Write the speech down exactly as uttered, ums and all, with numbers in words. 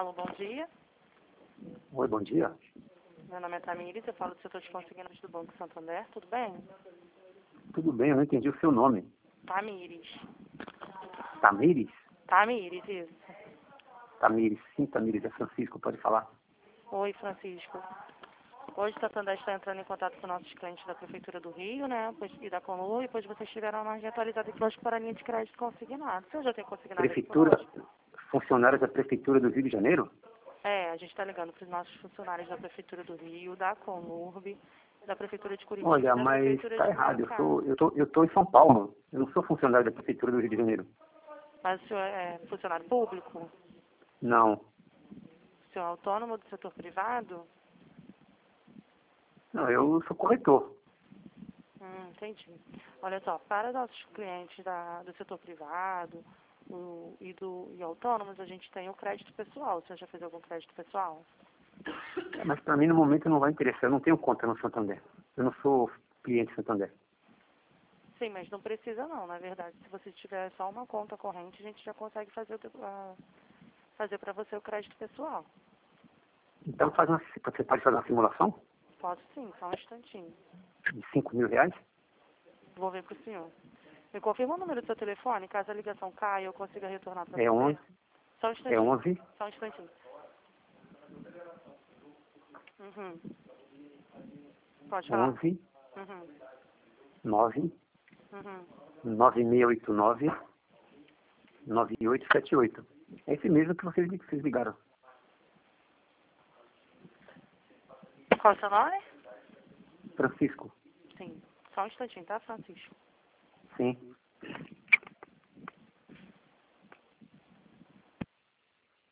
Alô, bom dia. Oi, bom dia. Meu nome é Tamires, eu falo do setor de consignados do Banco Santander, tudo bem? Tudo bem, eu não entendi o seu nome. Tamires. Tamires? Tamires, isso. Tamires, sim, Tamires, é Francisco, pode falar. Oi, Francisco. Hoje o Santander está entrando em contato com nossos clientes da Prefeitura do Rio, né, pois- e da Conlu, e depois vocês tiveram a margem atualizada aqui hoje para a linha de crédito consignado. Você já tem consignado aqui Prefeitura, conosco? funcionários da Prefeitura do Rio de Janeiro? É, a gente está ligando para os nossos funcionários da Prefeitura do Rio, da Conurb, da Prefeitura de Curitiba e Olha, da mas Prefeitura tá de errado, eu Maricá. sou, eu tô, eu tô em São Paulo, eu não sou funcionário da Prefeitura do Rio de Janeiro. Mas o senhor é funcionário público? Não, O senhor é autônomo do setor privado? não, eu sou corretor. Hum, entendi. Olha só, para nossos clientes da, do setor privado o, e, do, e autônomos, a gente tem o crédito pessoal. O senhor já fez algum crédito pessoal? É, mas para mim no momento não vai interessar, eu não tenho conta no Santander. Eu não sou cliente Santander. Sim, mas não precisa não, na verdade. Se você tiver só uma conta corrente, a gente já consegue fazer, o de- ah, fazer para você o crédito pessoal. Então faz uma, você pode fazer uma simulação Posso sim, só um instantinho. de cinco mil reais? Vou ver para o senhor. Me confirma o número do seu telefone, caso a ligação caia eu consiga retornar para É você. onze, Só um é instantinho. onze, Só um instantinho. Uhum. Pode falar. onze, Uhum. nove, Uhum. nove seis oito nove, nove oito sete oito. É esse mesmo que vocês, que vocês ligaram. Qual é o seu nome? Francisco. Sim. Só um instantinho, tá, Francisco? Sim.